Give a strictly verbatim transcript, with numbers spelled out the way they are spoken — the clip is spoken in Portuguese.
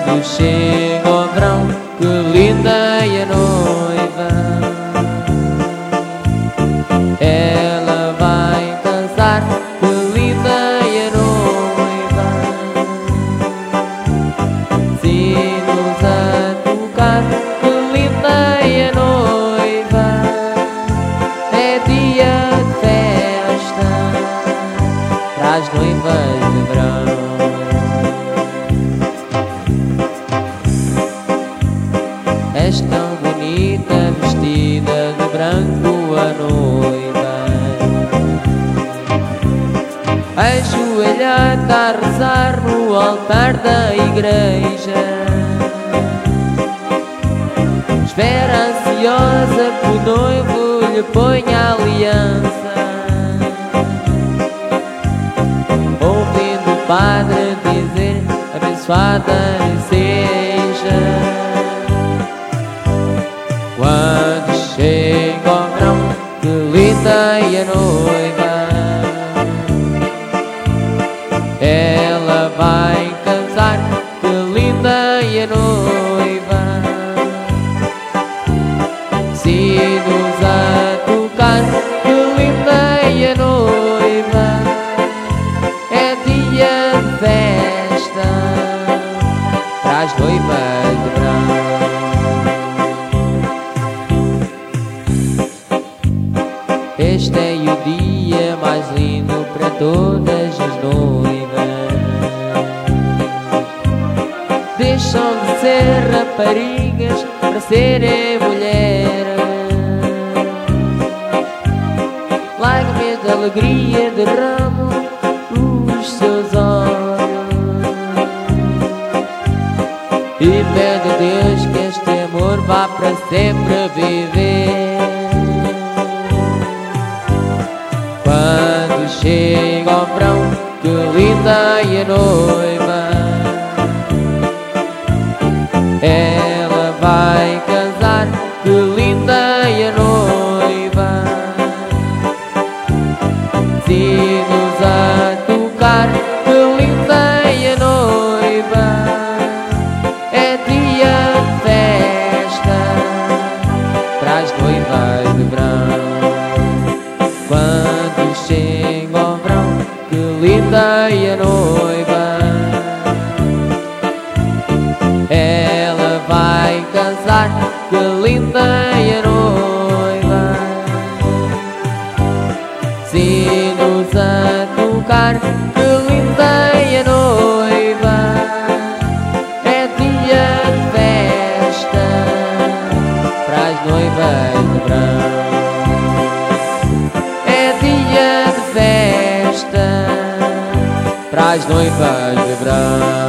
Quando chega o verão, que linda é a noiva. Ela vai dançar, que linda é a noiva. Sinos a tocar, que linda é a noiva. É dia de festa para as noivas de verão. És tão bonita, vestida de branco a noiva. Ajoelhada a rezar no altar da igreja. Espera ansiosa que o noivo lhe ponha a aliança. Ouvindo o padre dizer, abençoada seja. Quando chega o verão, que linda é a noiva. Ela vai casar, que linda é a noiva. Sinos a tocar, que linda é a noiva. É dia de festa para as noivas de verão. Este é o dia mais lindo para todas as noivas. Deixam de ser raparigas para serem mulheres. Lágrimas de alegria derramam os seus olhos e pede a Deus que este amor vá para sempre viver. Quando chega o verão, que linda é a noiva. Ela vai casar, que linda é a noiva. Sinos a tocar, que linda é a noiva. É dia de festa para as noivas de verão. Quando chega o verão, que linda é a noiva. Ela vai casar, que linda é a noiva. Sinos a tocar, que linda é a noiva. É dia de festa para as noivas de verão. Festa para as noivas de verão.